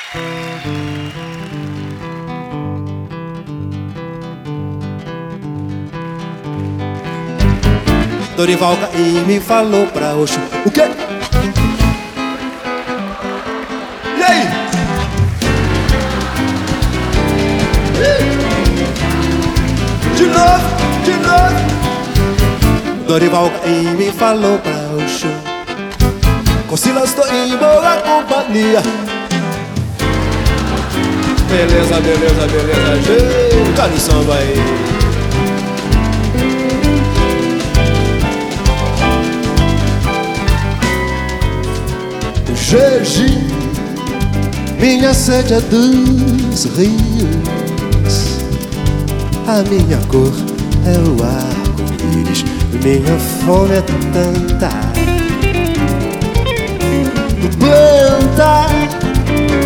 Dorival Caymmi me falou pra Oxum. O quê? E aí? De novo, de novo. Dorival Caymmi me falou pra Oxum. Com Silas estou em boa companhia. Beleza, beleza, beleza, gente, tá no samba aí. Jeji, minha sede é dos rios, a minha cor é o arco-íris, minha fome é tanta. Planta